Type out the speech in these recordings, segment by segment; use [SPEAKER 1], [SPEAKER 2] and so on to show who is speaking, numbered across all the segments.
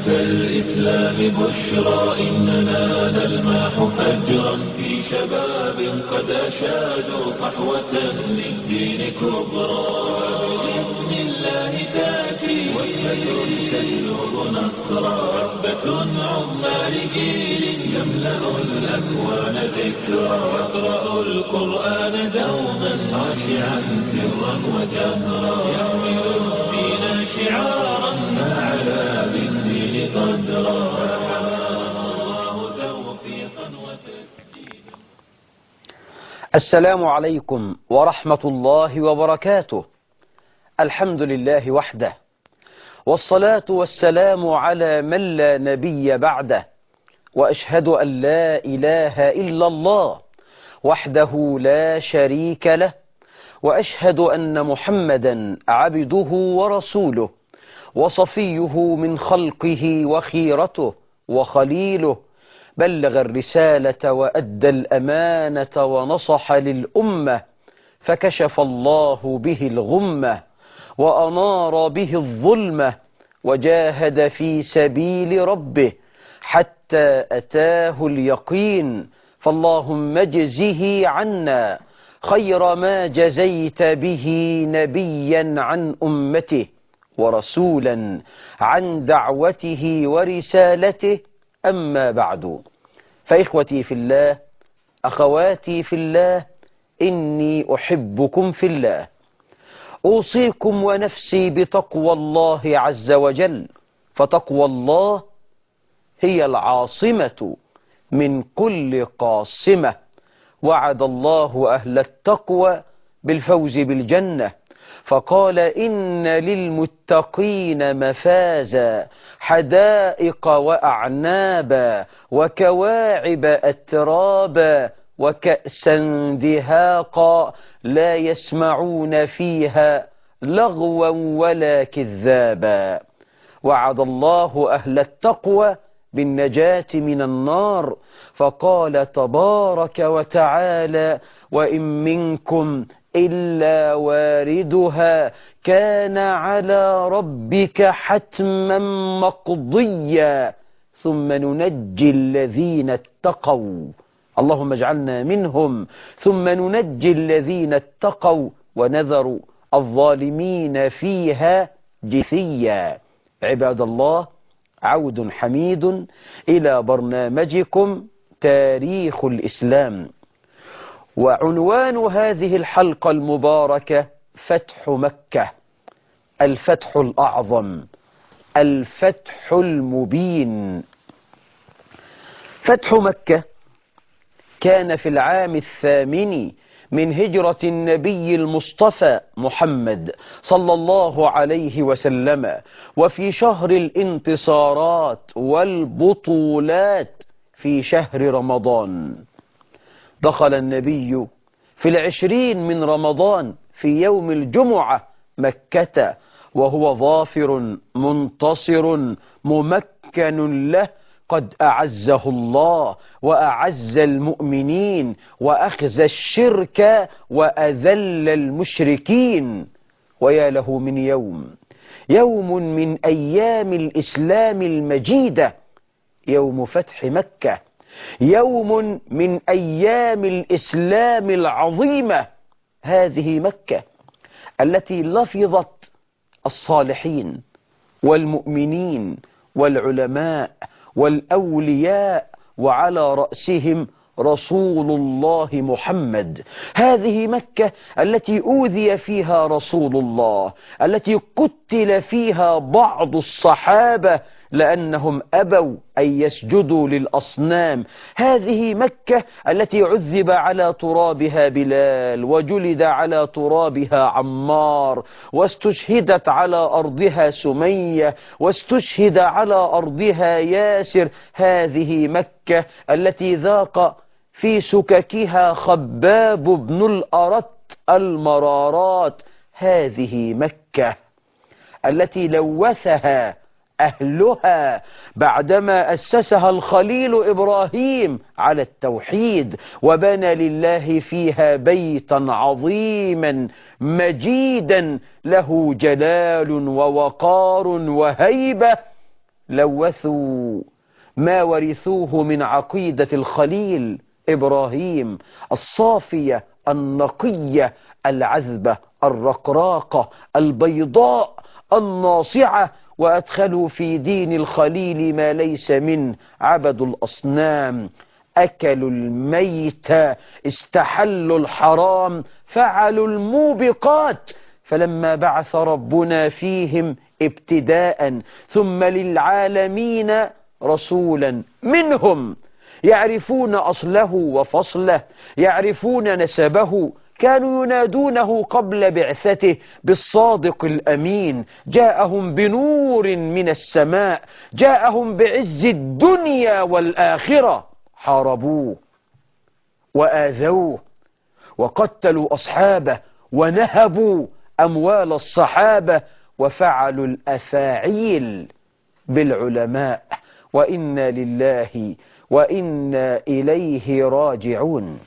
[SPEAKER 1] الإسلام بشرى إننا نلمح فجرا في شباب قد أشادوا صحوة للدين كبرى. بإذن الله تأتي وثبة تجلب نصرا، وثبة عظمى لجيل يملأ الأكوان ذكرا. يقرأ القرآن دوما خاشعا سرا وجهرا، يحمل الدين شعارا ما علا بالدين قدرا. فحماه الله توفيقا وتسديدا.
[SPEAKER 2] السلام عليكم ورحمة الله وبركاته. الحمد لله وحده، والصلاة والسلام على من لا نبي بعده، وأشهد أن لا إله إلا الله وحده لا شريك له، وأشهد أن محمدا عبده ورسوله وصفيه من خلقه وخيرته وخليله، بلغ الرسالة وأدى الأمانة ونصح للأمة، فكشف الله به الغمة وأنار به الظلمة، وجاهد في سبيل ربه حتى أتاه اليقين. فاللهم اجزه عنا خير ما جزيت به نبيا عن أمته ورسولا عن دعوته ورسالته. أما بعد، فإخوتي في الله، أخواتي في الله، إني أحبكم في الله. أوصيكم ونفسي بتقوى الله عز وجل، فتقوى الله هي العاصمة من كل قاصمة. وعد الله أهل التقوى بالفوز بالجنة، فقال إن للمتقين مفازا، حدائق وأعنابا وكواعب أترابا وكأسا دهاقا لا يسمعون فيها لغوا ولا كذابا. وعد الله أهل التقوى بالنجاة من النار، فقال تبارك وتعالى وإن منكم إلا واردها كان على ربك حتما مقضيا ثم ننجي الذين اتقوا. اللهم اجعلنا منهم. ثم ننجي الذين اتقوا ونذر الظالمين فيها جثيا. عباد الله، عود حميد إلى برنامجكم تاريخ الإسلام، وعنوان هذه الحلقة المباركة فتح مكة، الفتح الأعظم، الفتح المبين. فتح مكة كان في العام 8 من هجرة النبي المصطفى محمد صلى الله عليه وسلم، وفي شهر الانتصارات والبطولات في شهر رمضان. دخل النبي في 20 من رمضان في يوم الجمعة مكة وهو ظافر منتصر ممكن له، قد أعزه الله وأعز المؤمنين وأخزى الشرك وأذل المشركين. ويا له من يوم من أيام الإسلام المجيدة، يوم فتح مكة، يوم من أيام الإسلام العظيمة. هذه مكة التي لفظت الصالحين والمؤمنين والعلماء والأولياء، وعلى رأسهم رسول الله محمد. هذه مكة التي أوذي فيها رسول الله، التي قتل فيها بعض الصحابة لأنهم أبوا أن يسجدوا للأصنام. هذه مكة التي عذب على ترابها بلال، وجلد على ترابها عمار، واستشهدت على أرضها سمية، واستشهد على أرضها ياسر. هذه مكة التي ذاق في سككها خباب بن الأرت المرارات. هذه مكة التي لوثها أهلها بعدما أسسها الخليل إبراهيم على التوحيد، وبنى لله فيها بيتا عظيما مجيدا له جلال ووقار وهيبة. لوثوا ما ورثوه من عقيدة الخليل إبراهيم الصافية النقية العذبة الرقراقة البيضاء الناصعة، وأدخلوا في دين الخليل ما ليس منه، عبدوا الأصنام، أكلوا الميت، استحلوا الحرام، فعلوا الموبقات. فلما بعث ربنا فيهم ابتداء ثم للعالمين رسولا منهم يعرفون أصله وفصله، يعرفون نسبه، كانوا ينادونه قبل بعثته بالصادق الأمين، جاءهم بنور من السماء، جاءهم بعز الدنيا والآخرة، حاربوه وآذوه وقتلوا أصحابه ونهبوا أموال الصحابة وفعلوا الأفاعيل بالعلماء، وإنا لله وإنا إليه راجعون.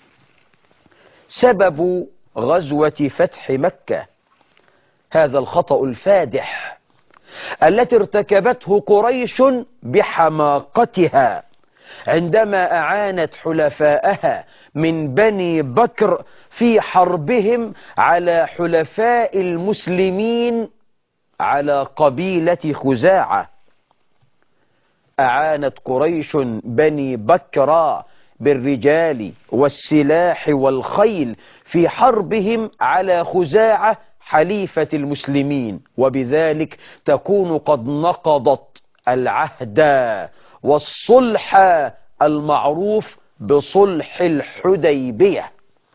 [SPEAKER 2] سبب غزوة فتح مكة هذا الخطأ الفادح التي ارتكبته قريش بحماقتها عندما أعانت حلفاءها من بني بكر في حربهم على حلفاء المسلمين على قبيلة خزاعة. أعانت قريش بني بكر بالرجال والسلاح والخيل في حربهم على خزاعة حليفة المسلمين، وبذلك تكون قد نقضت العهد والصلح المعروف بصلح الحديبية،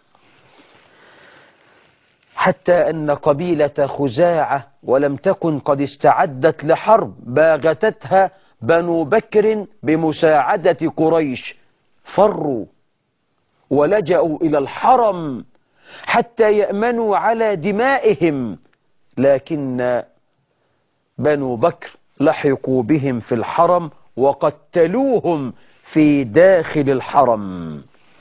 [SPEAKER 2] حتى أن قبيلة خزاعة ولم تكن قد استعدت لحرب باغتتها بنو بكر بمساعدة قريش، فروا ولجأوا إلى الحرم حتى يأمنوا على دمائهم، لكن بنو بكر لحقوا بهم في الحرم وقتلوهم في داخل الحرم.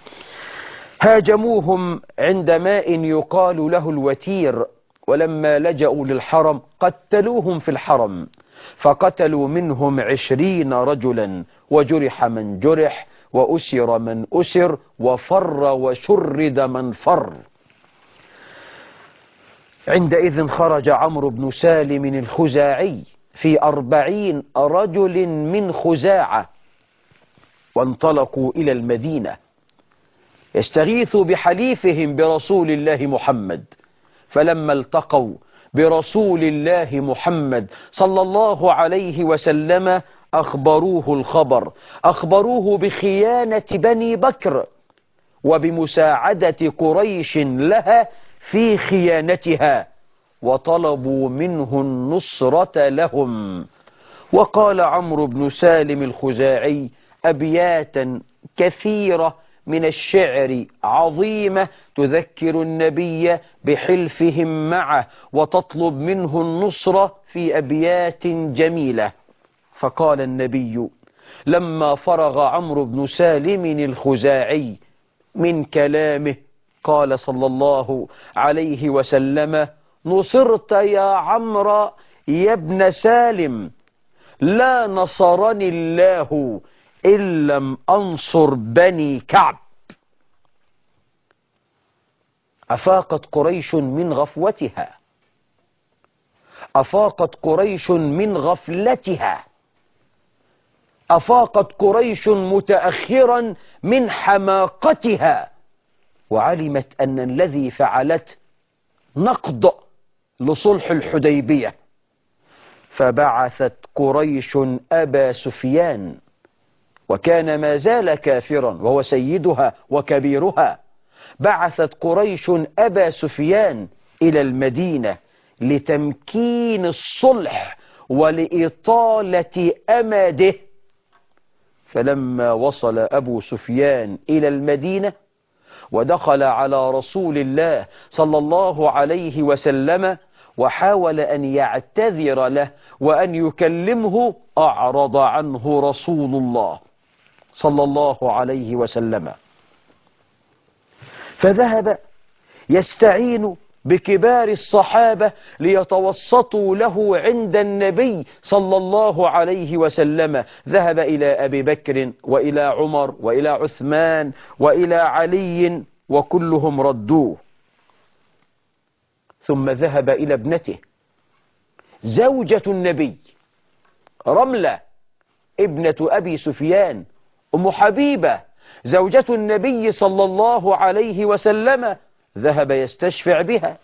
[SPEAKER 2] هاجموهم عند ماء يقال له الوتير، ولما لجأوا للحرم قتلوهم في الحرم، فقتلوا منهم 20 رجلا، وجرح من جرح، وأسر من أسر، وفر وشرد من فر. عندئذ خرج عمرو بن سالم الخزاعي في 40 رجل من خزاعة وانطلقوا إلى المدينة يستغيثوا بحليفهم برسول الله محمد. فلما التقوا برسول الله محمد صلى الله عليه وسلم أخبروه الخبر، أخبروه بخيانة بني بكر وبمساعدة قريش لها في خيانتها، وطلبوا منه النصرة لهم. وقال عمرو بن سالم الخزاعي أبياتا كثيرة من الشعر عظيمة تذكر النبي بحلفهم معه وتطلب منه النصرة في أبيات جميلة. فقال النبي لما فرغ عمرو بن سالم الخزاعي من كلامه قال صلى الله عليه وسلم نصرت يا عمرو يا ابن سالم، لا نصرني الله إن لم أنصر بني كعب. أفاقت قريش من غفوتها، أفاقت قريش من غفلتها، أفاقت قريش متأخرا من حماقتها، وعلمت أن الذي فعلت نقض لصلح الحديبية. فبعثت قريش أبا سفيان، وكان ما زال كافرا وهو سيدها وكبيرها، بعثت قريش أبا سفيان إلى المدينة لتمكين الصلح ولإطالة أمده. فلما وصل أبو سفيان إلى المدينة ودخل على رسول الله صلى الله عليه وسلم وحاول أن يعتذر له وأن يكلمه، أعرض عنه رسول الله صلى الله عليه وسلم، فذهب يستعين بكبار الصحابة ليتوسطوا له عند النبي صلى الله عليه وسلم. ذهب إلى أبي بكر وإلى عمر وإلى عثمان وإلى علي وكلهم ردوه. ثم ذهب إلى ابنته زوجة النبي رملة ابنة أبي سفيان أم حبيبة زوجة النبي صلى الله عليه وسلم، ذهب يستشفع بها،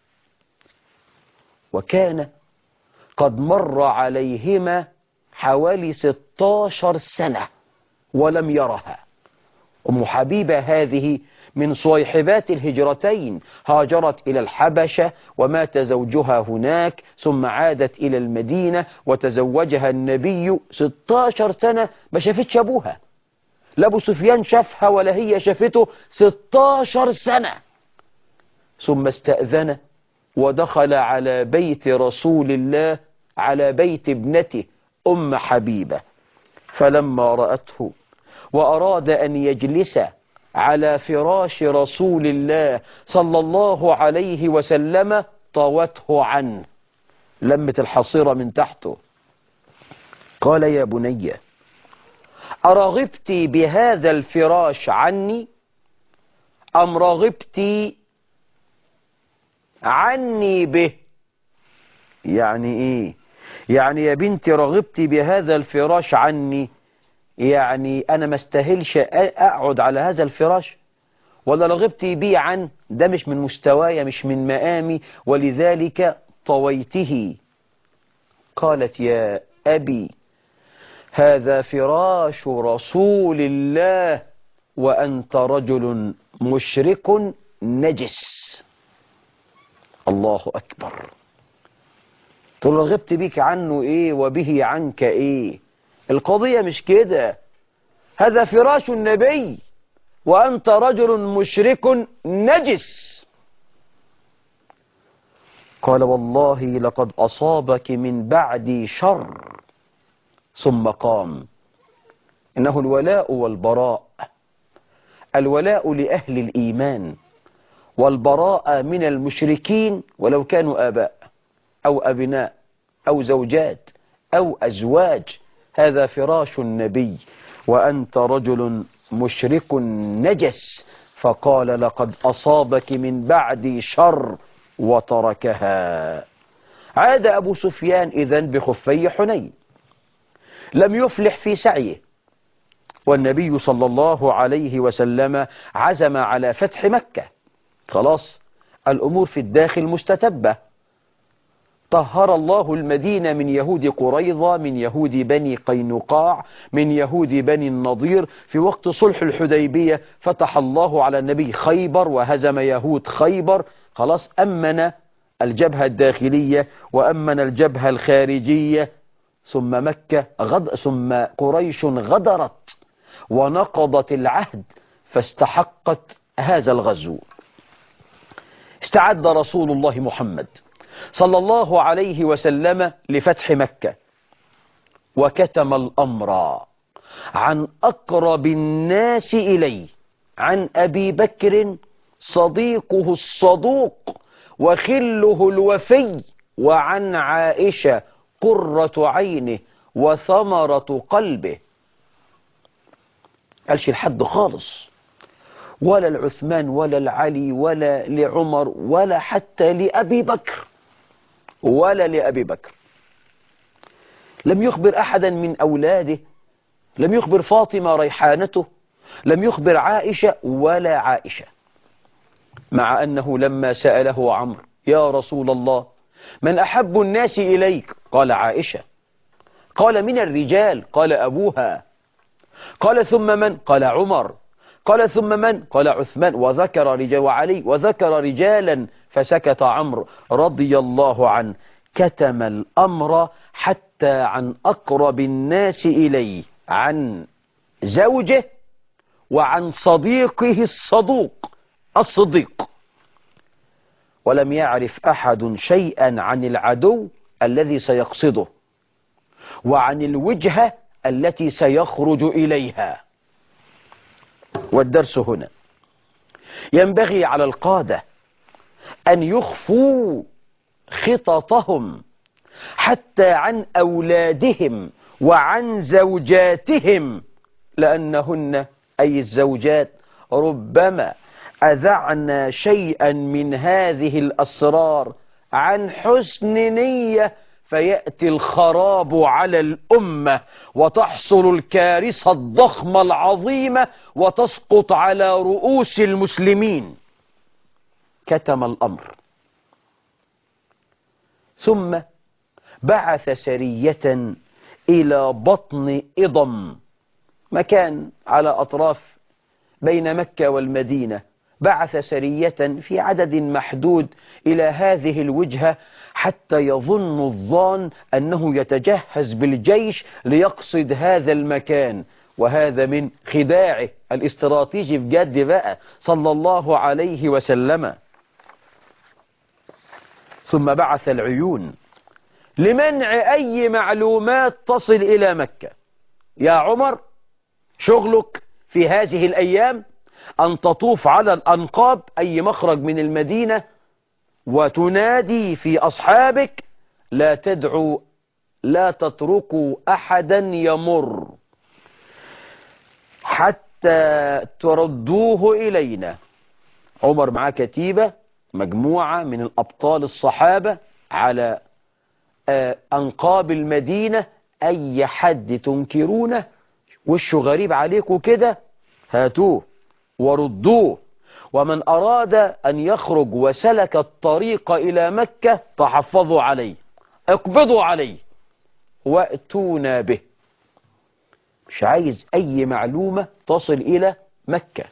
[SPEAKER 2] وكان قد مر عليهما حوالي 16 سنة ولم يرها. أم حبيبة هذه من صيحبات الهجرتين، هاجرت إلى الحبشة ومات زوجها هناك، ثم عادت إلى المدينة وتزوجها النبي. 16 سنة ما شافتش أبوها، لا أبو سفيان شافها ولا هي شافته. 16 سنة. ثم استأذن ودخل على بيت رسول الله، على بيت ابنته أم حبيبة، فلما رأته وأراد أن يجلس على فراش رسول الله صلى الله عليه وسلم طوته عنه، لمت الحصيرة من تحته. قال: يا بني، أرغبت بهذا الفراش عني أم رغبت عني به؟ يعني إيه؟ يعني يا بنتي رغبت بهذا الفراش عني، يعني أنا ما استاهلش أقعد على هذا الفراش، ولا رغبت بي عن ده مش من مستواي مش من مقامي ولذلك طويته؟ قالت: يا أبي، هذا فراش رسول الله وأنت رجل مشرك نجس. الله أكبر. تقول رغبت بك عنه إيه وبه عنك إيه؟ القضية مش كده، هذا فراش النبي وأنت رجل مشرك نجس. قال: والله لقد أصابك من بعدي شر. ثم قام. إنه الولاء والبراء، الولاء لأهل الإيمان والبراء من المشركين ولو كانوا آباء أو أبناء أو زوجات أو أزواج. هذا فراش النبي وأنت رجل مشرك نجس. فقال: لقد أصابك من بعدي شر، وتركها. عاد أبو سفيان إذن بخفي حنين، لم يفلح في سعيه، والنبي صلى الله عليه وسلم عزم على فتح مكة. خلاص الأمور في الداخل مستتبة. طهر الله المدينة من يهود قريظة، من يهود بني قينقاع، من يهود بني النضير. في وقت صلح الحديبية فتح الله على النبي خيبر وهزم يهود خيبر. خلاص أمن الجبهة الداخلية وأمن الجبهة الخارجية. ثم ثم قريش غدرت ونقضت العهد فاستحقت هذا الغزو. استعد رسول الله محمد صلى الله عليه وسلم لفتح مكة، وكتم الأمر عن أقرب الناس إليه، عن أبي بكر صديقه الصدوق وخله الوفي، وعن عائشة قرة عينه وثمرة قلبه. قالش الحد خالص، ولا العثمان ولا العلي ولا لعمر ولا حتى لأبي بكر، ولا لأبي بكر. لم يخبر أحدا من أولاده، لم يخبر فاطمة ريحانته، لم يخبر عائشة ولا عائشة. مع أنه لما سأله عمرو: يا رسول الله، من أحب الناس إليك؟ قال: عائشة. قال: من الرجال؟ قال: أبوها. قال: ثم من؟ قال: عمر. قال: ثم من؟ قال: عثمان. وذكر رجال وعلي، وذكر رجالا، فسكت عمرو رضي الله عنه. كتم الأمر حتى عن أقرب الناس إليه، عن زوجه وعن صديقه الصديق. ولم يعرف أحد شيئا عن العدو الذي سيقصده وعن الوجهة التي سيخرج إليها. والدرس هنا: ينبغي على القادة أن يخفوا خططهم حتى عن أولادهم وعن زوجاتهم، لأنهن أي الزوجات ربما أذعن شيئا من هذه الأسرار عن حسن نية، فيأتي الخراب على الأمة وتحصل الكارثة الضخمة العظيمة وتسقط على رؤوس المسلمين. كتم الأمر، ثم بعث سرية إلى بطن إضم، مكان على أطراف بين مكة والمدينة. بعث سرية في عدد محدود إلى هذه الوجهة حتى يظن الظان أنه يتجهز بالجيش ليقصد هذا المكان، وهذا من خداعه الاستراتيجي بجد بقى صلى الله عليه وسلم. ثم بعث العيون لمنع أي معلومات تصل إلى مكة. يا عمر، شغلك في هذه الأيام أن تطوف على الأنقاب، أي مخرج من المدينة، وتنادي في أصحابك: لا تدعوا، لا تتركوا أحدا يمر حتى تردوه إلينا. عمر معاه كتيبة، مجموعة من الأبطال الصحابة على أنقاب المدينة. أي حد تنكرونه وشه غريب عليكم كده هاتوه وردوه، ومن أراد أن يخرج وسلك الطريق إلى مكة تحفظوا عليه، اقبضوا عليه وأتونا به. مش عايز أي معلومة تصل إلى مكة.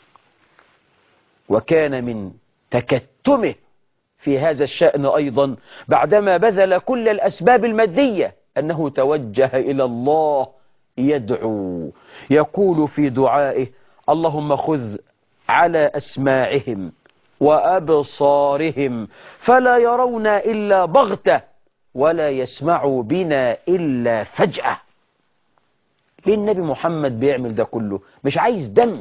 [SPEAKER 2] وكان من تكتمه في هذا الشأن أيضا بعدما بذل كل الأسباب المادية أنه توجه إلى الله يدعو، يقول في دعائه: اللهم خذ على أسماعهم وأبصارهم فلا يرون إلا بغتة ولا يسمعوا بنا إلا فجأة. ليه النبي محمد بيعمل ده كله؟ مش عايز دم.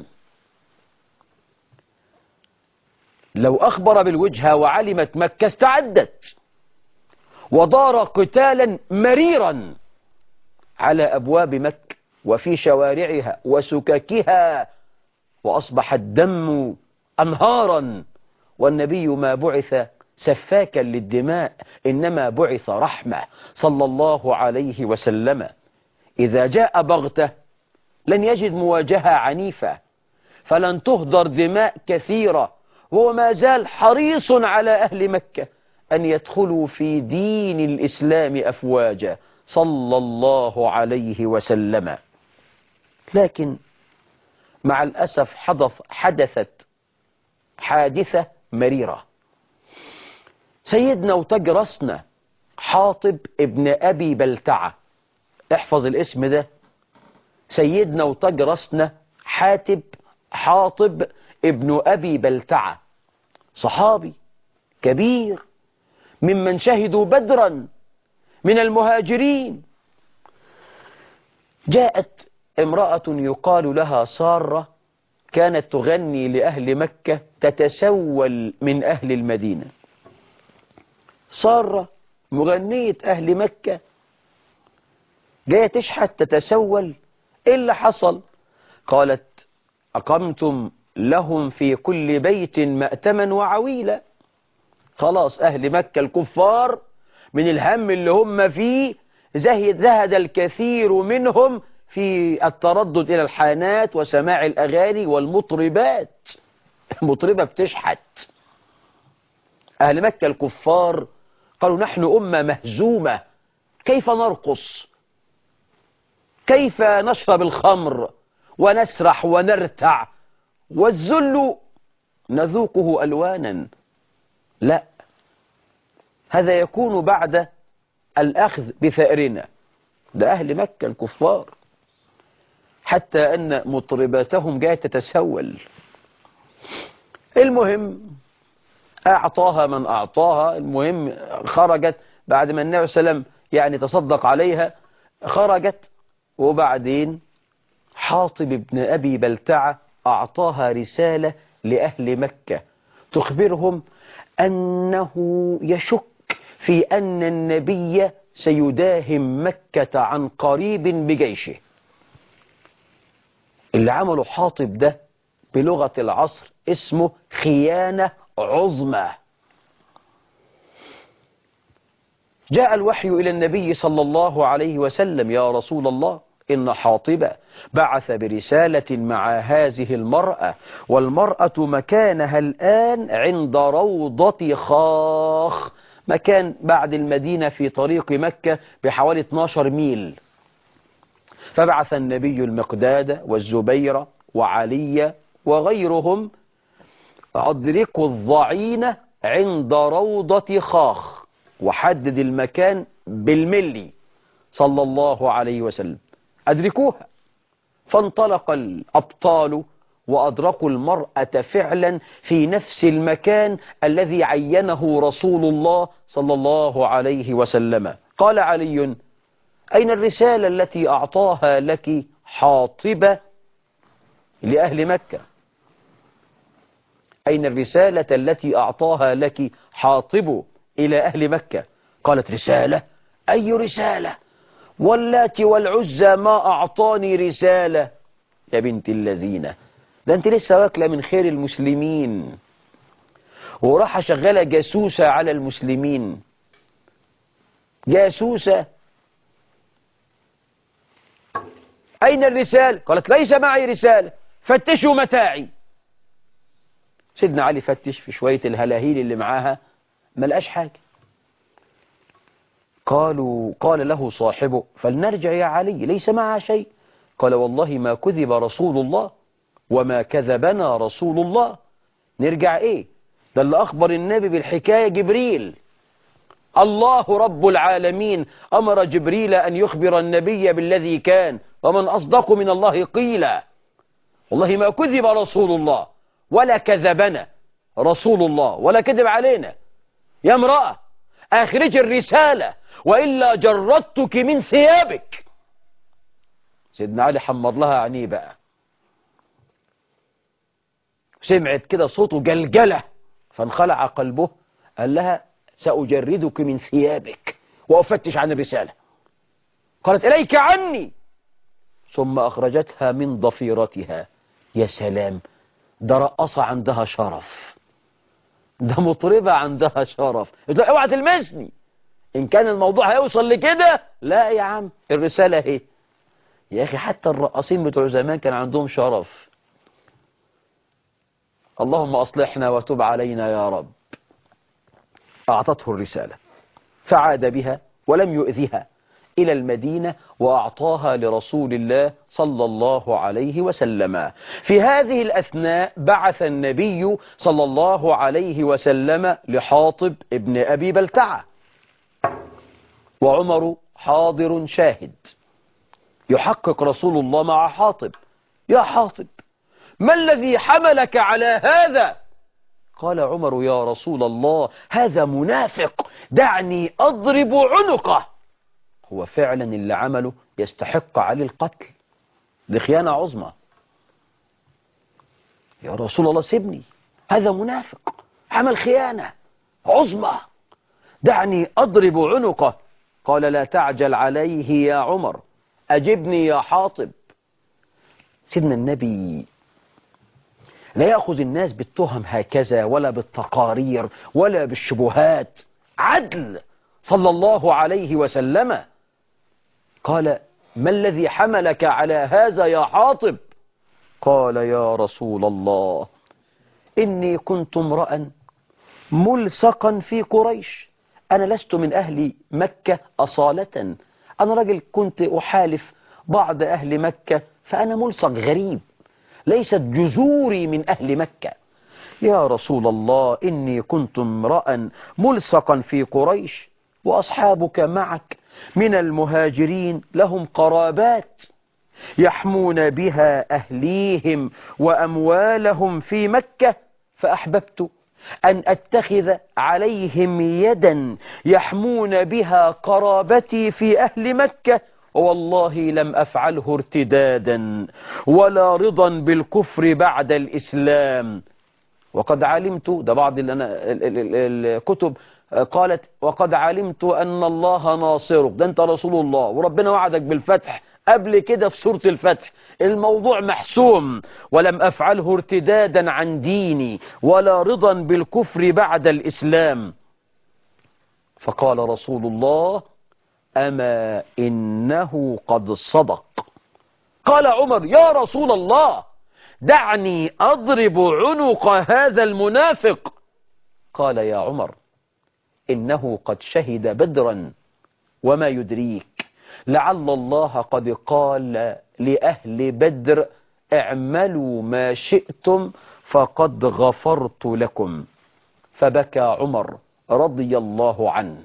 [SPEAKER 2] لو أخبر بالوجهة وعلمت مكة استعدت ودار قتالا مريرا على أبواب مكة وفي شوارعها وسككها، وأصبح الدم أنهارا. والنبي ما بعث سفاكا للدماء، إنما بعث رحمة صلى الله عليه وسلم. إذا جاء بغتة لن يجد مواجهة عنيفة، فلن تهدر دماء كثيرة، وهو ما زال حريص على أهل مكة أن يدخلوا في دين الإسلام أفواجا صلى الله عليه وسلم. لكن مع الأسف حدثت حادثة مريرة. سيدنا وتاج راسنا حاطب ابن أبي بلتعة، احفظ الاسم ده، سيدنا وتاج راسنا حاطب ابن أبي بلتعة، صحابي كبير ممن شهدوا بدرا من المهاجرين. جاءت امرأة يقال لها سارة، كانت تغني لأهل مكة، تتسول من أهل المدينة. سارة مغنية أهل مكة جاية تشحت تتسول. إيه اللي حصل؟ قالت: أقمتم لهم في كل بيت مأتما وعويلا. خلاص أهل مكة الكفار من الهم اللي هم فيه زهد الكثير منهم في التردد إلى الحانات وسماع الأغاني والمطربات. المطربة بتشحت. أهل مكة الكفار قالوا: نحن أمة مهزومة، كيف نرقص؟ كيف نشرب الخمر ونسرح ونرتع؟ والذل نذوقه ألوانا. لا، هذا يكون بعد الأخذ بثأرنا. ده أهل مكة الكفار، حتى أن مطرباتهم جاءت تتسول. المهم أعطاها من أعطاها. المهم خرجت بعد ما النبي صلى الله عليه وسلم يعني تصدق عليها، خرجت. وبعدين حاطب ابن أبي بلتعة أعطاها رسالة لأهل مكة تخبرهم أنه يشك في أن النبي سيداهم مكة عن قريب بجيشه. اللي عمله حاطب ده بلغة العصر اسمه خيانة عظمى. جاء الوحي إلى النبي صلى الله عليه وسلم: يا رسول الله، إن حاطب بعث برسالة مع هذه المرأة، والمرأة مكانها الآن عند روضة خاخ، مكان بعد المدينة في طريق مكة بحوالي 12 ميل. فبعث النبي المقداد والزبير وعلي وغيرهم: أدركوا الضعينة عند روضة خاخ، وحدد المكان بالملي صلى الله عليه وسلم، أدركوها. فانطلق الأبطال وأدركوا المرأة فعلا في نفس المكان الذي عينه رسول الله صلى الله عليه وسلم. قال علي: أين الرسالة التي أعطاها لك حاطب لأهل مكة؟ أين الرسالة التي أعطاها لك حاطب إلى أهل مكة؟ قالت: رسالة؟ أي رسالة؟ واللات والعزى ما أعطاني رسالة. يا بنت الذين، ده أنت لسه واكلة من خير المسلمين وراح شغالة جاسوسة على المسلمين. جاسوسة. أين الرسالة؟ قالت: ليس معي رسالة، فتشوا متاعي. سيدنا علي فتش في شوية الهلاهيل اللي معاها، ما لقاش حاجة. قال له صاحبه: فلنرجع يا علي، ليس معها شيء. قال: والله ما كذب رسول الله وما كذبنا رسول الله. نرجع ايه؟ ده اللي أخبر النبي بالحكاية جبريل. الله رب العالمين أمر جبريل أن يخبر النبي بالذي كان، ومن أصدق من الله قيلا. والله ما كذب رسول الله ولا كذبنا رسول الله ولا كذب علينا. يا امرأة، أخرج الرسالة وإلا جردتك من ثيابك. سيدنا علي حمر لها عينيه بقى، سمعت كده صوته جلجلة فانخلع قلبه. قال لها: سأجردك من ثيابك وأفتش عن الرسالة. قالت: إليك عني. ثم أخرجتها من ضفيرتها. يا سلام، ده رقصة عندها شرف، ده مطربة عندها شرف. اوعى تلمسني. إن كان الموضوع هيوصل لكده، لا يا عم، الرسالة اهي. يا أخي حتى الرقاصين بتوع زمان كان عندهم شرف. اللهم أصلحنا وتب علينا يا رب. أعطته الرسالة فعاد بها ولم يؤذها إلى المدينة، وأعطاها لرسول الله صلى الله عليه وسلم. في هذه الأثناء بعث النبي صلى الله عليه وسلم لحاطب ابن أبي بلتعة، وعمر حاضر شاهد. يحقق رسول الله مع حاطب: يا حاطب، ما الذي حملك على هذا؟ قال عمر: يا رسول الله، هذا منافق، دعني أضرب عنقه. هو فعلا اللي عمله يستحق عليه القتل، دي خيانة عظمى. يا رسول الله سيبني، هذا منافق عمل خيانة عظمى، دعني أضرب عنقه. قال: لا تعجل عليه يا عمر، أجبني يا حاطب. سيدنا النبي لا يأخذ الناس بالتهم هكذا، ولا بالتقارير، ولا بالشبهات. عدل صلى الله عليه وسلم. قال: ما الذي حملك على هذا يا حاطب؟ قال: يا رسول الله، إني كنت امرأ ملصقا في قريش، أنا لست من أهل مكة أصالة، أنا رجل كنت أحالف بعض أهل مكة، فأنا ملصق غريب، ليست جذوري من أهل مكة. يا رسول الله، إني كنت امرأ ملصقا في قريش، وأصحابك معك من المهاجرين لهم قرابات يحمون بها أهليهم وأموالهم في مكة، فأحببت أن أتخذ عليهم يدا يحمون بها قرابتي في أهل مكة، والله لم أفعله ارتدادا ولا رضا بالكفر بعد الإسلام، وقد علمت، ده بعض الكتب قالت وقد علمت أن الله ناصرك، ده أنت رسول الله وربنا وعدك بالفتح قبل كده في سورة الفتح، الموضوع محسوم، ولم أفعله ارتدادا عن ديني ولا رضا بالكفر بعد الإسلام. فقال رسول الله: أما إنه قد صدق. قال عمر: يا رسول الله دعني أضرب عنق هذا المنافق. قال: يا عمر إنه قد شهد بدرا، وما يدريك لعل الله قد قال لأهل بدر: اعملوا ما شئتم فقد غفرت لكم. فبكى عمر رضي الله عنه.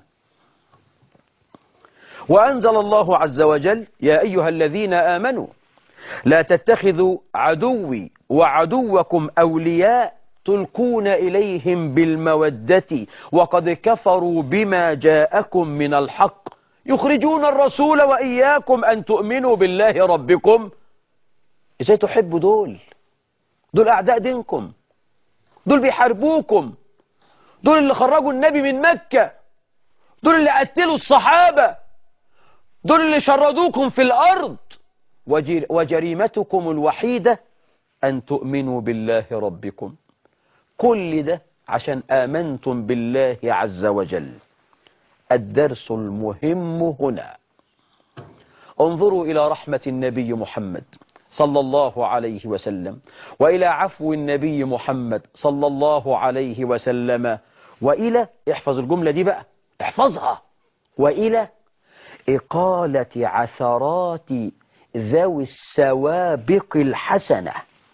[SPEAKER 2] وأنزل الله عز وجل: يا أيها الذين آمنوا لا تتخذوا عدوي وعدوكم أولياء تلقون إليهم بالمودة وقد كفروا بما جاءكم من الحق يخرجون الرسول وإياكم أن تؤمنوا بالله ربكم. إزاي تحبوا دول أعداء دينكم، دول بيحاربوكم، دول اللي خرجوا النبي من مكة، دول اللي قتلوا الصحابة، دول اللي شردوكم في الأرض، وجريمتكم الوحيدة أن تؤمنوا بالله ربكم. كل ده عشان آمنتم بالله عز وجل. الدرس المهم هنا: انظروا إلى رحمة النبي محمد صلى الله عليه وسلم، وإلى عفو النبي محمد صلى الله عليه وسلم، وإلى، احفظ الجملة دي بقى، احفظها، وإلى إقالة عثرات ذوي السوابق الحسنة.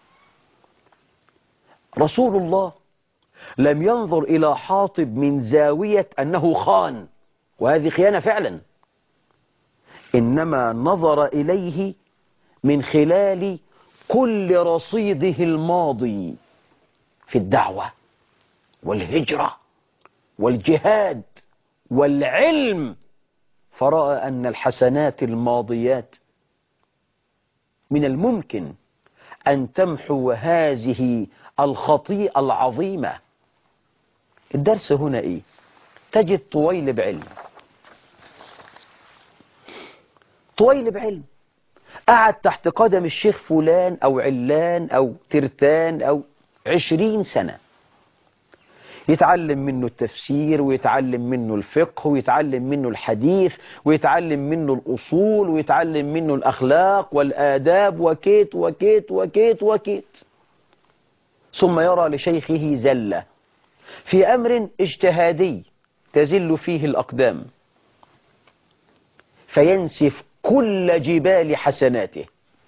[SPEAKER 2] رسول الله لم ينظر إلى حاطب من زاوية أنه خان، وهذه خيانة فعلا، إنما نظر إليه من خلال كل رصيده الماضي في الدعوة والهجرة والجهاد والعلم، فرأى أن الحسنات الماضيات من الممكن أن تمحو هذه الخطيئة العظيمة. الدرس هنا إيه؟ تجد طويلب علم، طويلب علم قعد تحت قدم الشيخ فلان أو علان أو ترتان أو 20 سنة، يتعلم منه التفسير ويتعلم منه الفقه ويتعلم منه الحديث ويتعلم منه الأصول ويتعلم منه الأخلاق والآداب وكيت وكيت وكيت وكيت، ثم يرى لشيخه زلة في أمر اجتهادي تزل فيه الأقدام، فينسف كل جبال حسناته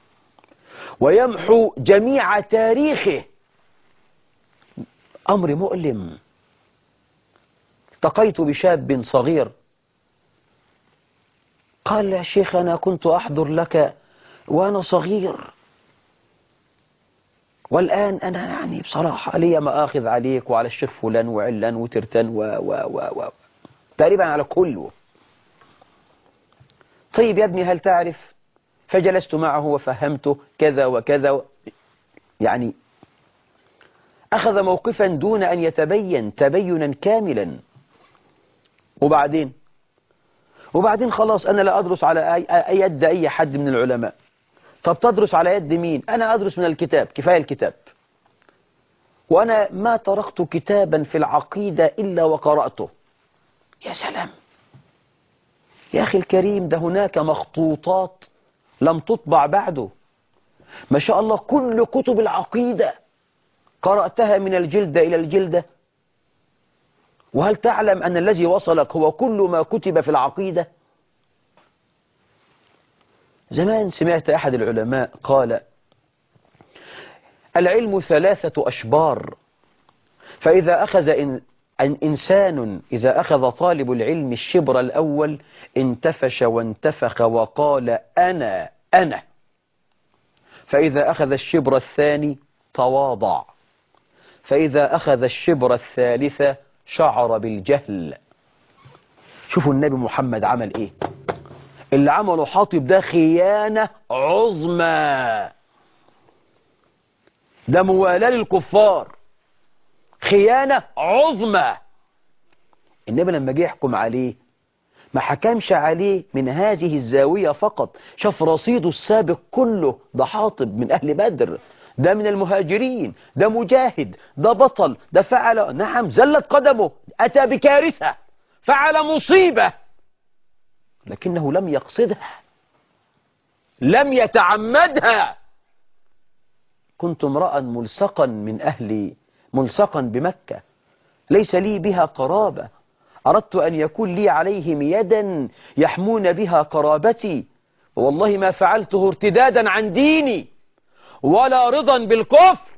[SPEAKER 2] ويمحو جميع تاريخه. أمر مؤلم. التقيت بشاب صغير قال: يا شيخ أنا كنت أحضر لك وأنا صغير، والآن أنا يعني بصراحة لي ما آخذ عليك وعلى الشيخ فلان وعلان وترتان و تقريبا على كله. طيب يا ابني هل تعرف؟ فجلست معه وفهمته كذا وكذا، يعني أخذ موقفا دون أن يتبين تبينا كاملا. وبعدين خلاص أنا لا أدرس على يد أي حد من العلماء. طب تدرس على يد مين؟ أنا أدرس من الكتاب، كفاية الكتاب، وأنا ما تركت كتابا في العقيدة إلا وقرأته. يا سلام يا أخي الكريم، ده هناك مخطوطات لم تطبع بعده، ما شاء الله، كل كتب العقيدة قرأتها من الجلدة إلى الجلدة. وهل تعلم أن الذي وصلك هو كل ما كتب في العقيدة؟ زمان سمعت أحد العلماء قال: العلم 3 أشبار، فإذا أخذ إذا أخذ طالب العلم الشبر الأول انتفش وانتفخ وقال: أنا. فإذا أخذ الشبر الثاني تواضع، فإذا أخذ الشبر الثالث شعر بالجهل. شوفوا النبي محمد عمل إيه؟ اللي عمله حاطب ده خيانة عظمى، ده موالاة للكفار، خيانة عظمى. النبي لما جه يحكم عليه ما حكمش عليه من هذه الزاوية فقط، شاف رصيده السابق كله. ده حاطب من أهل بدر، ده من المهاجرين، ده مجاهد، ده بطل، ده فعل، نعم زلت قدمه، أتى بكارثة، فعل مصيبة، لكنه لم يقصدها، لم يتعمدها. كنت امرأ ملصقا من أهلي، ملصقا بمكة، ليس لي بها قرابة، أردت أن يكون لي عليهم يدا يحمون بها قرابتي، والله ما فعلته ارتدادا عن ديني ولا رضا بالكفر.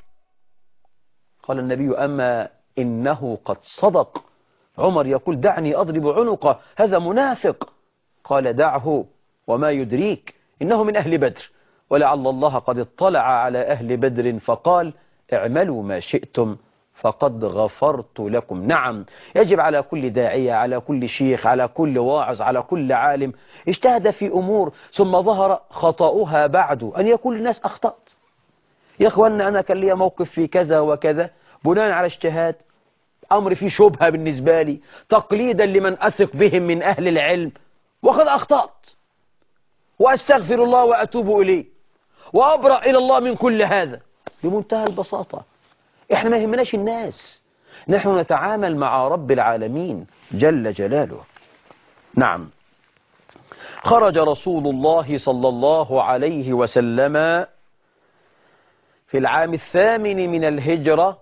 [SPEAKER 2] قال النبي أما إنه قد صدق. عمر يقول دعني أضرب عنقه، هذا منافق. قال دعه وما يدريك إنه من أهل بدر، ولعل الله قد اطلع على أهل بدر فقال اعملوا ما شئتم فقد غفرت لكم. نعم، يجب على كل داعية، على كل شيخ، على كل واعظ، على كل عالم اجتهد في أمور ثم ظهر خطأها بعد أن يقول الناس أخطأت. يا أخوانا أنا كان لي موقف في كذا وكذا، بناء على اجتهاد، أمر فيه شبهة بالنسبة لي، تقليدا لمن أثق بهم من أهل العلم، وقد أخطأت، وأستغفر الله وأتوب إليه وأبرأ إلى الله من كل هذا بمنتهى البساطة. إحنا ما يهمناش الناس، نحن نتعامل مع رب العالمين جل جلاله. نعم، خرج رسول الله صلى الله عليه وسلم في العام 8 من الهجرة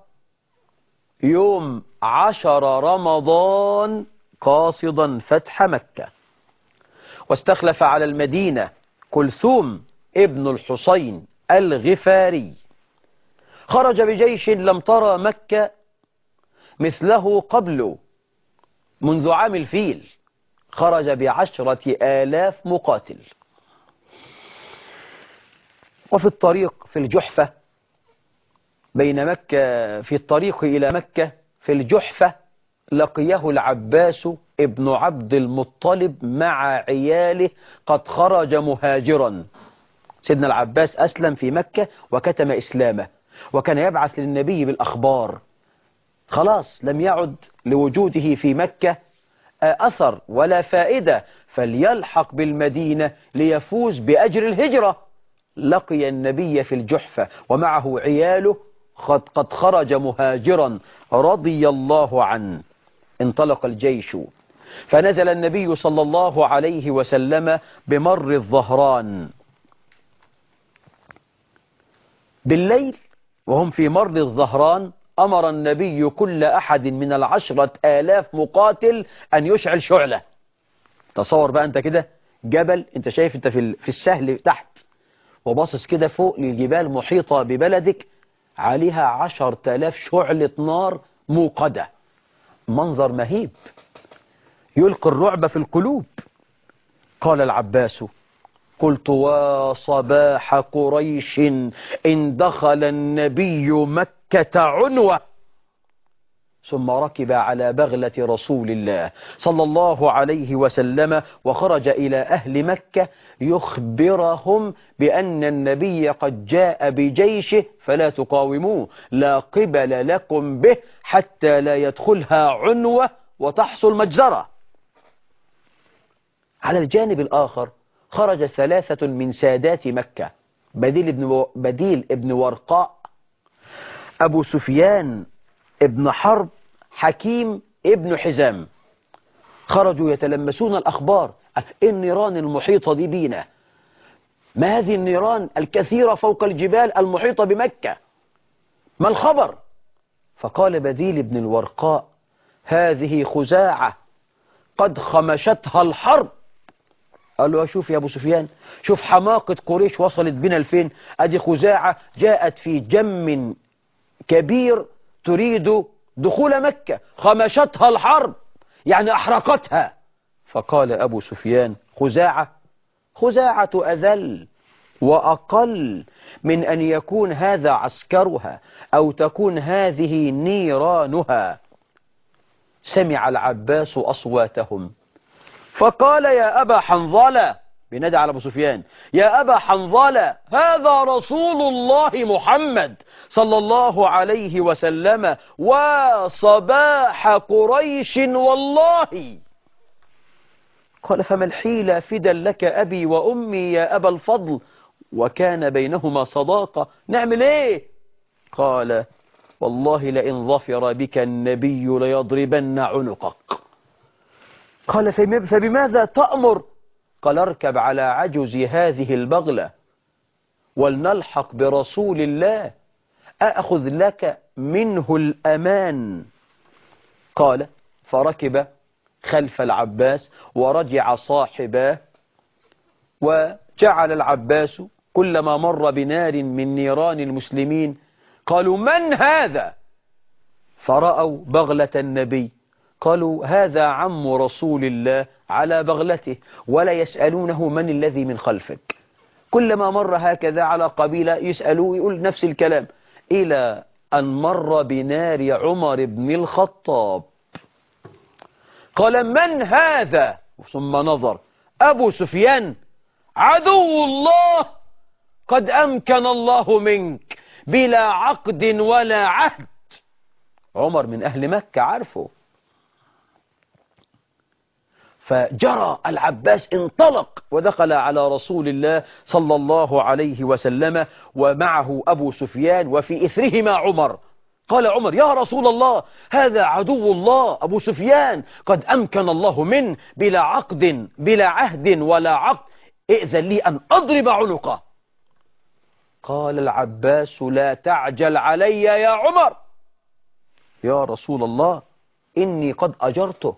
[SPEAKER 2] يوم 10 رمضان قاصدا فتح مكة، واستخلف على المدينة كلثوم ابن الحصين الغفاري. خرج بجيش لم ترى مكة مثله قبل، منذ عام الفيل، خرج ب10,000 مقاتل. وفي الطريق في الجحفة بين مكة، في الطريق إلى مكة في الجحفة لقيه العباس ابن عبد المطلب مع عياله قد خرج مهاجرا. سيدنا العباس أسلم في مكة وكتم إسلامه، وكان يبعث للنبي بالأخبار. خلاص لم يعد لوجوده في مكة أثر ولا فائدة، فليلحق بالمدينة ليفوز بأجر الهجرة. لقي النبي في الجحفة ومعه عياله قد خرج مهاجرا رضي الله عنه. انطلق الجيش، فنزل النبي صلى الله عليه وسلم بمر الظهران. بالليل وهم في مر الظهران أمر النبي كل أحد من 10,000 مقاتل أن يشعل شعلة. تصور بقى أنت كده جبل، أنت شايف أنت في السهل تحت، وباصص كده فوق للجبال محيطة ببلدك عليها 10,000 شعلة نار موقدة. منظر مهيب يلقي الرعب في القلوب. قال العباس قلت وصباح قريش إن دخل النبي مكة عنوة. ثم ركب على بغلة رسول الله صلى الله عليه وسلم وخرج إلى أهل مكة يخبرهم بأن النبي قد جاء بجيشه فلا تقاوموه، لا قبل لكم به حتى لا يدخلها عنوة وتحصل مجزرة. على الجانب الآخر خرج 3 من سادات مكة، بديل ابن ورقاء، أبو سفيان ابن حرب، حكيم ابن حزام. خرجوا يتلمسون الأخبار، النيران المحيطة دي بينا، ما هذه النيران الكثيرة فوق الجبال المحيطة بمكة، ما الخبر؟ فقال بديل ابن الورقاء هذه خزاعة قد خمشتها الحرب. قال له شوف يا أبو سفيان، شوف حماقة قريش وصلت بنا لفين. أدي خزاعة جاءت في جم كبير تريد دخول مكة، خمشتها الحرب يعني أحرقتها. فقال أبو سفيان خزاعة أذل وأقل من أن يكون هذا عسكرها أو تكون هذه نيرانها. سمع العباس أصواتهم فقال يا أبا حنظلة بينادي على أبو سفيان: يا أبا حنظلة، هذا رسول الله محمد صلى الله عليه وسلم، وصباح قريش والله. قال: فما الحيلة؟ فدا لك أبي وأمي يا أبا الفضل، وكان بينهما صداقة، نعمل إيه؟ قال: والله لئن ظفر بك النبي ليضربن عنقك. قال: فبماذا تأمر؟ قال: اركب على عجز هذه البغلة ولنلحق برسول الله، أأخذ لك منه الأمان. قال: فركب خلف العباس ورجع صاحباه، وجعل العباس كلما مر بنار من نيران المسلمين قالوا: من هذا؟ فرأوا بغلة النبي قالوا: هذا عم رسول الله على بغلته، ولا يسألونه من الذي من خلفك. كلما مر هكذا على قبيلة يسألوه يقول نفس الكلام، إلى أن مر بنار عمر بن الخطاب. قال: من هذا؟ ثم نظر: أبو سفيان عدو الله، قد أمكن الله منك بلا عقد ولا عهد. عمر من أهل مكة عارفه. فجرى العباس، انطلق ودخل على رسول الله صلى الله عليه وسلم، ومعه أبو سفيان وفي إثرهما عمر. قال عمر: يا رسول الله، هذا عدو الله أبو سفيان، قد أمكن الله منه بلا عقد بلا عهد ولا عقد، ائذن لي أن أضرب عنقه. قال العباس: لا تعجل علي يا عمر، يا رسول الله إني قد أجرته،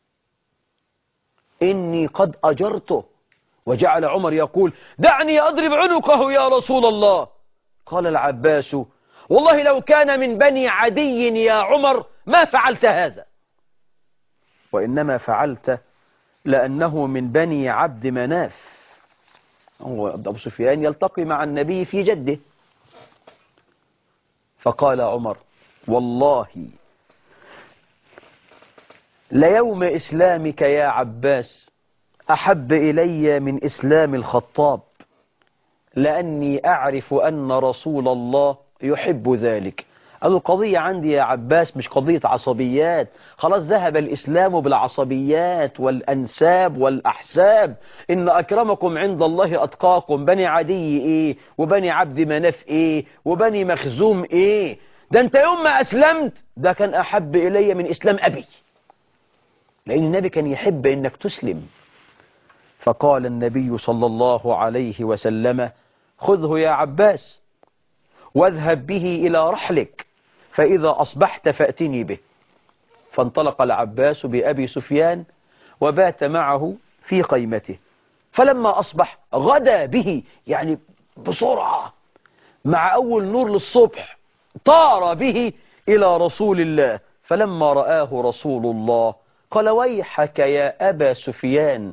[SPEAKER 2] إني قد أجرته. وجعل عمر يقول: دعني أضرب عنقه يا رسول الله. قال العباس: والله لو كان من بني عدي يا عمر ما فعلت هذا، وإنما فعلت لأنه من بني عبد مناف. هو أبو سفيان يلتقي مع النبي في جده. فقال عمر: والله ليوم إسلامك يا عباس أحب إلي من إسلام الخطاب، لأني أعرف أن رسول الله يحب ذلك. قال: القضية عندي يا عباس مش قضية عصبيات، خلاص ذهب الإسلام بالعصبيات والأنساب والأحساب. إن أكرمكم عند الله أتقاكم. بني عدي إيه، وبني عبد مناف إيه، وبني مخزوم إيه؟ ده أنت يوم ما أسلمت ده كان أحب إلي من إسلام أبي، لأن النبي كان يحب إنك تسلم. فقال النبي صلى الله عليه وسلم: خذه يا عباس واذهب به إلى رحلك، فإذا أصبحت فأتني به. فانطلق العباس بأبي سفيان وبات معه في قيمته. فلما أصبح غدا به، يعني بسرعة مع أول نور للصبح، طار به إلى رسول الله. فلما رآه رسول الله قال: ويحك يا أبا سفيان،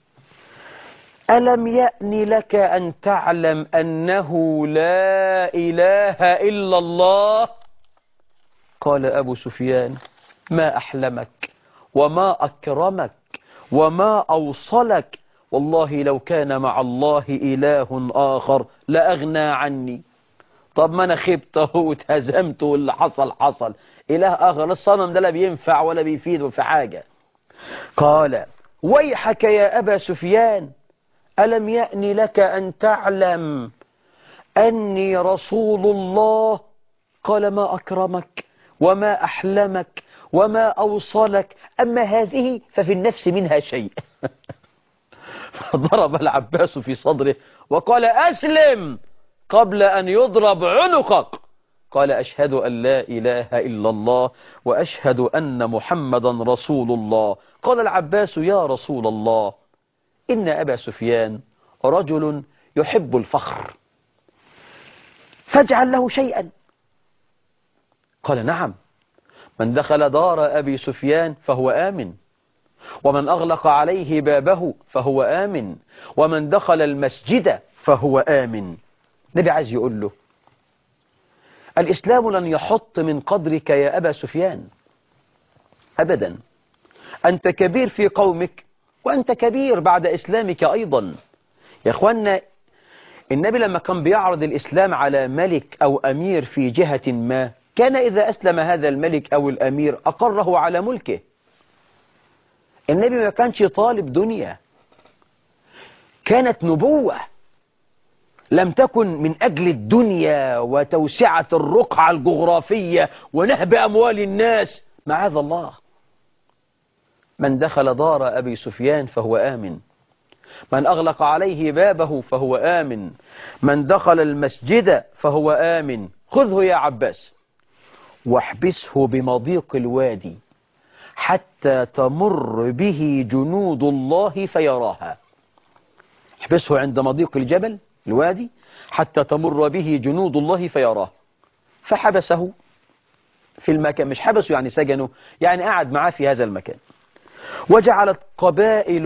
[SPEAKER 2] ألم يأن لك أن تعلم أنه لا إله إلا الله؟ قال أبو سفيان: ما أحلمك وما أكرمك وما أوصلك، والله لو كان مع الله إله آخر لأغنى عني. طب ما أنا خبته واتهزمت واللي حصل حصل، إله آخر الصنم ده لا بينفع ولا بيفيد في حاجة. قال: ويحك يا أبا سفيان، ألم يأن لك أن تعلم أني رسول الله؟ قال: ما أكرمك وما أحلمك وما أوصلك، أما هذه ففي النفس منها شيء. فضرب العباس في صدره وقال: أسلم قبل أن يضرب عنقك. قال: أشهد أن لا إله إلا الله وأشهد أن محمدا رسول الله. قال العباس: يا رسول الله، إن أبا سفيان رجل يحب الفخر، فاجعل له شيئا. قال: نعم، من دخل دار أبي سفيان فهو آمن، ومن أغلق عليه بابه فهو آمن، ومن دخل المسجد فهو آمن. النبي عايز يقول له: الإسلام لن يحط من قدرك يا أبا سفيان أبدا، أنت كبير في قومك، وأنت كبير بعد إسلامك أيضا، يا إخوانا، النبي لما كان بيعرض الإسلام على ملك أو أمير في جهة ما، كان إذا أسلم هذا الملك أو الأمير أقره على ملكه. النبي ما كانش طالب دنيا، كانت نبوة، لم تكن من أجل الدنيا وتوسعة الرقعة الجغرافية ونهب أموال الناس، معاذ الله. من دخل دار أبي سفيان فهو آمن، من أغلق عليه بابه فهو آمن، من دخل المسجد فهو آمن. خذه يا عباس واحبسه بمضيق الوادي حتى تمر به جنود الله فيراها. احبسه عند مضيق الجبل الوادي حتى تمر به جنود الله فيراه. فحبسه في المكان، مش حبسه يعني سجنه، يعني قعد معاه في هذا المكان. وجعلت قبائل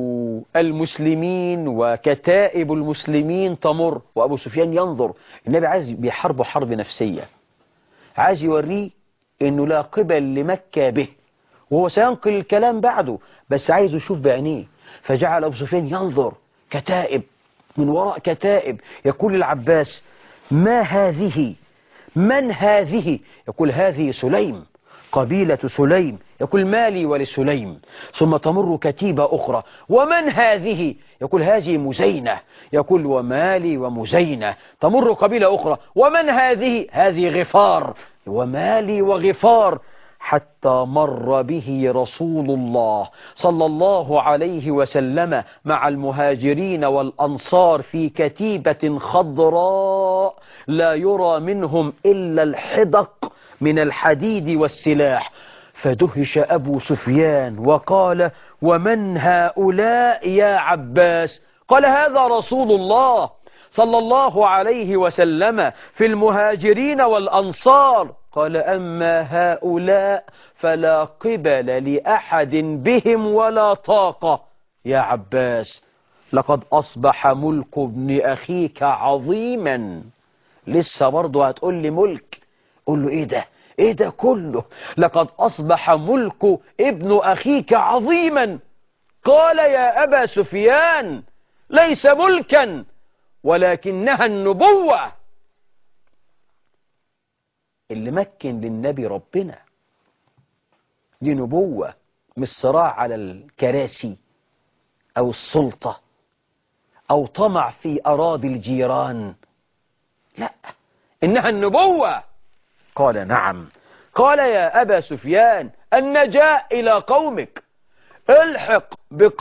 [SPEAKER 2] المسلمين وكتائب المسلمين تمر وأبو سفيان ينظر. النبي عايز بيحاربه حرب نفسية، عايز يوريه إنه لا قبل لمكة به، وهو سينقل الكلام بعده، بس عايز يشوف بعينيه. فجعل أبو سفيان ينظر كتائب من وراء كتائب. يقول العباس: ما هذه؟ من هذه؟ يقول: هذه سليم، قبيلة سليم. يقول: مالي ولسليم. ثم تمر كتيبة أخرى: ومن هذه؟ يقول: هذه مزينة. يقول: ومالي ومزينة. تمر قبيلة أخرى: ومن هذه؟ هذه غفار، ومالي وغفار. حتى مر به رسول الله صلى الله عليه وسلم مع المهاجرين والأنصار في كتيبة خضراء لا يرى منهم إلا الحدق من الحديد والسلاح. فدهش أبو سفيان وقال: ومن هؤلاء يا عباس؟ قال: هذا رسول الله صلى الله عليه وسلم في المهاجرين والأنصار. قال: أما هؤلاء فلا قبل لأحد بهم ولا طاقة. يا عباس، لقد أصبح ملك ابن أخيك عظيما. لسه برضه هتقول لي ملك؟ قول له: إيه ده؟ إيه ده كله؟ لقد أصبح ملك ابن أخيك عظيما. قال: يا أبا سفيان، ليس ملكا ولكنها النبوة. اللي مكن للنبي ربنا، دي نبوة، مش صراع على الكراسي أو السلطة أو طمع في أراضي الجيران، لا، إنها النبوة. قال: نعم. قال: يا أبا سفيان، النجاة إلى قومك، الحق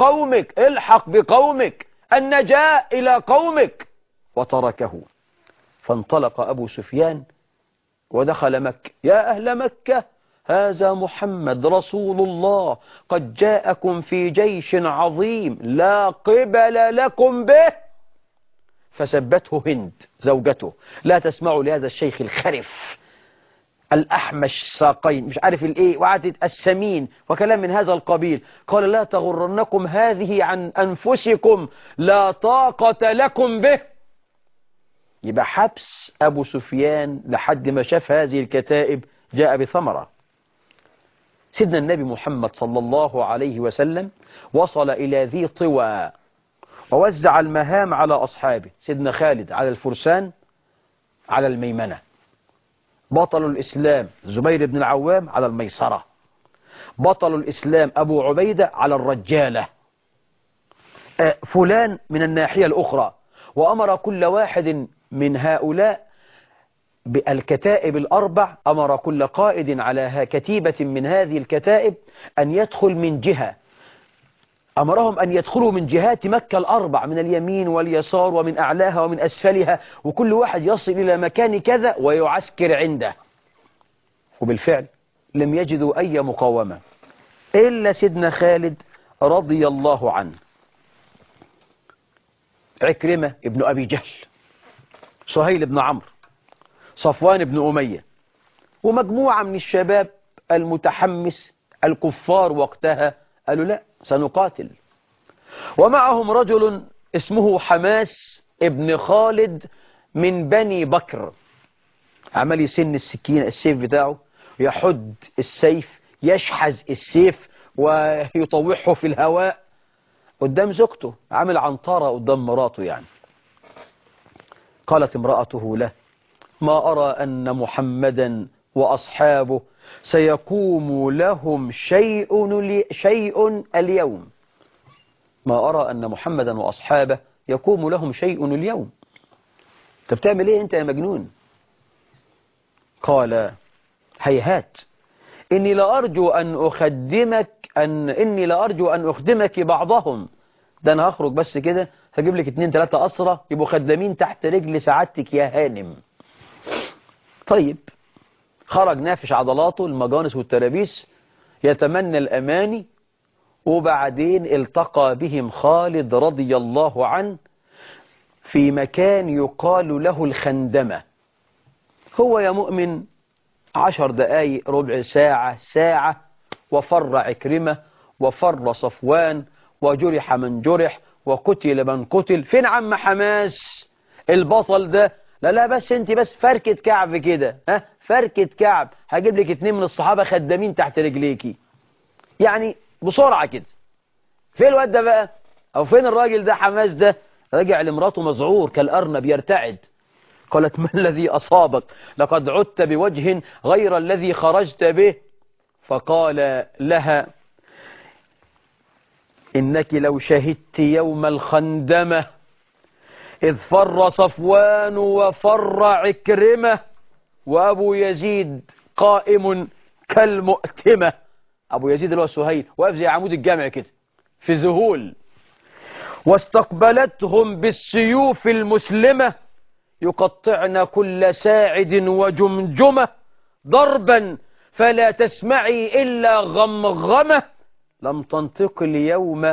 [SPEAKER 2] بقومك، النجاة إلى قومك. وتركه، فانطلق أبو سفيان ودخل مكة. يا أهل مكة، هذا محمد رسول الله قد جاءكم في جيش عظيم لا قبل لكم به. فسبته هند زوجته: لا تسمعوا لهذا الشيخ الخرف الأحمش ساقين، مش عارف الايه، وعدت السمين وكلام من هذا القبيل. قال: لا تغرنكم هذه عن أنفسكم، لا طاقة لكم به. يبقى حبس أبو سفيان لحد ما شاف هذه الكتائب جاء بثمرة. سيدنا النبي محمد صلى الله عليه وسلم وصل إلى ذي طوى ووزع المهام على أصحابه. سيدنا خالد على الفرسان على الميمنة، بطل الإسلام زبير بن العوام على الميسرة، بطل الإسلام أبو عبيدة على الرجالة، فلان من الناحية الأخرى. وأمر كل واحد من هؤلاء بالكتائب الأربع، أمر كل قائد على كتيبة من هذه الكتائب أن يدخل من جهة، أمرهم أن يدخلوا من جهات مكة الأربع، من اليمين واليسار ومن أعلاها ومن أسفلها، وكل واحد يصل إلى مكان كذا ويعسكر عنده. وبالفعل لم يجدوا أي مقاومة إلا سيدنا خالد رضي الله عنه، عكرمة ابن أبي جهل، سهيل بن عمرو، صفوان بن أمية، ومجموعة من الشباب المتحمس الكفار وقتها قالوا: لا، سنقاتل. ومعهم رجل اسمه حماس ابن خالد من بني بكر، عمل يسن السكين السيف بتاعه، يحد السيف، يشحذ السيف ويطوحه في الهواء. قدام زوجته، عامل عنطرة قدام مراته يعني. قالت امرأته له: ما أرى أن محمدا وأصحابه سيقوم لهم شيء اليوم. ما أرى أن محمدا وأصحابه يقوم لهم شيء اليوم. أنت بتعمل إيه أنت يا مجنون؟ قال: هيهات، إني لأرجو أن أخدمك بعضهم. ده أنا هخرج بس كده هجيب لك 2-3 أسرة يبقوا خدامين تحت رجل سعادتك يا هانم. طيب، خرج نافش عضلاته المجانس والترابيس يتمنى الأماني، وبعدين التقى بهم خالد رضي الله عنه في مكان يقال له الخندمة. هو يا مؤمن 10 دقايق، ربع ساعة، ساعة، وفر عكرمة وفر صفوان وجرح من جرح وقتل من قتل. فين عم حماس البطل ده؟ لا بس انت بس فركة كعب كده، فركة كعب، هجيب لك 2 من الصحابة خدامين تحت رجليكي يعني بسرعة كده. فين الواد ده بقى؟ او فين الراجل ده حماس ده؟ رجع لمراته مذعور كالأرنب يرتعد. قالت: ما الذي أصابك؟ لقد عدت بوجه غير الذي خرجت به. فقال لها: إنك لو شهدت يوم الخندمة إذ فر صفوان وفر عكرمة وأبو يزيد قائم كالمؤتمة. أبو يزيد اللي هو سهيل واقف زي عمود الجامع كده في ذهول، واستقبلتهم بالسيوف المسلمة يقطعن كل ساعد وجمجمة ضربا فلا تسمعي إلا غمغمة. لم تنطق اليوم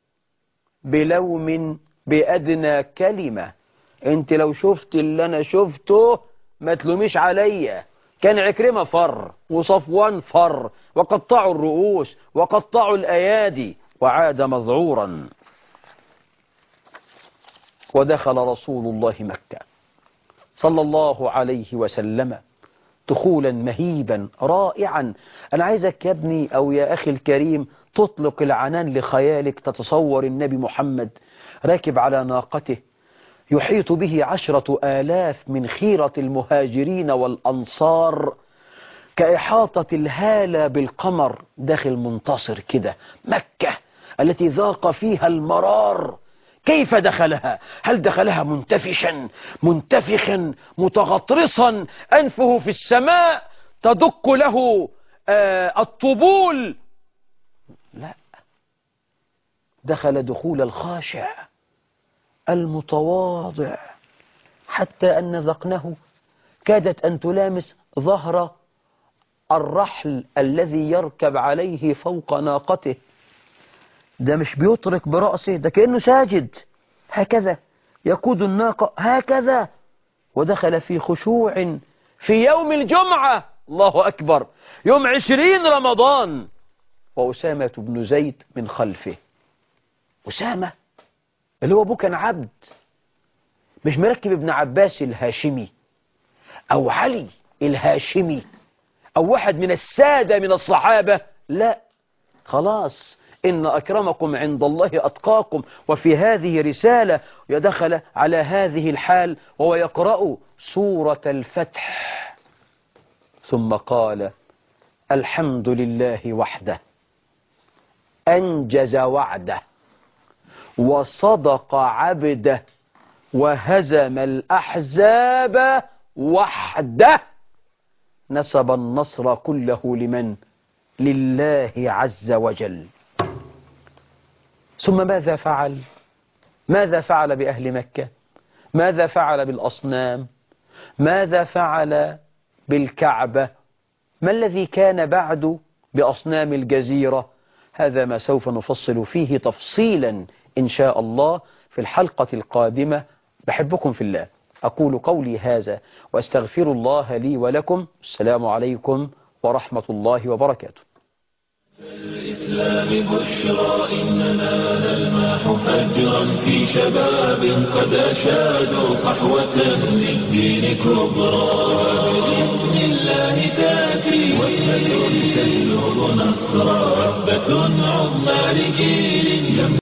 [SPEAKER 2] بلوم بأدنى كلمة. انت لو شفت اللي انا شفته ما تلوميش عليا. كان عكرمة فر وصفوان فر وقطعوا الرؤوس وقطعوا الأيادي وعاد مذعورا. ودخل رسول الله مكة صلى الله عليه وسلم دخولا مهيبا رائعا. أنا عايزك يا ابني أو يا أخي الكريم تطلق العنان لخيالك، تتصور النبي محمد راكب على ناقته يحيط به 10,000 من خيرة المهاجرين والأنصار كإحاطة الهالة بالقمر داخل منتصر كده. مكة التي ذاق فيها المرار كيف دخلها؟ هل دخلها منتفخا متغطرسا أنفه في السماء تدق له الطبول؟ لا، دخل دخول الخاشع المتواضع حتى أن ذقنه كادت أن تلامس ظهر الرحل الذي يركب عليه فوق ناقته. ده مش بيترك برأسه، ده كأنه ساجد هكذا يقود الناقة هكذا. ودخل في خشوع في يوم الجمعة، الله أكبر، يوم 20 رمضان، وأسامة بن زيد من خلفه. أسامة اللي هو أبوه كان عبد، مش مركب ابن عباس الهاشمي أو علي الهاشمي أو واحد من السادة من الصحابة، لا، خلاص، إن أكرمكم عند الله أتقاكم. وفي هذه رسالة يدخل على هذه الحال وهو يقرأ سورة الفتح ثم قال: الحمد لله وحده أنجز وعده وصدق عبده وهزم الأحزاب وحده. نسب النصر كله لمن؟ لله عز وجل. ثم ماذا فعل؟ ماذا فعل بأهل مكة؟ ماذا فعل بالأصنام؟ ماذا فعل بالكعبة؟ ما الذي كان بعد بأصنام الجزيرة؟ هذا ما سوف نفصل فيه تفصيلا إن شاء الله في الحلقة القادمة. بحبكم في الله، أقول قولي هذا وأستغفر الله لي ولكم. السلام عليكم ورحمة الله وبركاته.
[SPEAKER 1] الإسلام بشرى إننا نلمح فجرا في شباب قد أشادوا صحوة للدين كبرى. بإذن الله تأتي وثبة تجلب نصرا، رهبة عظمى لجيل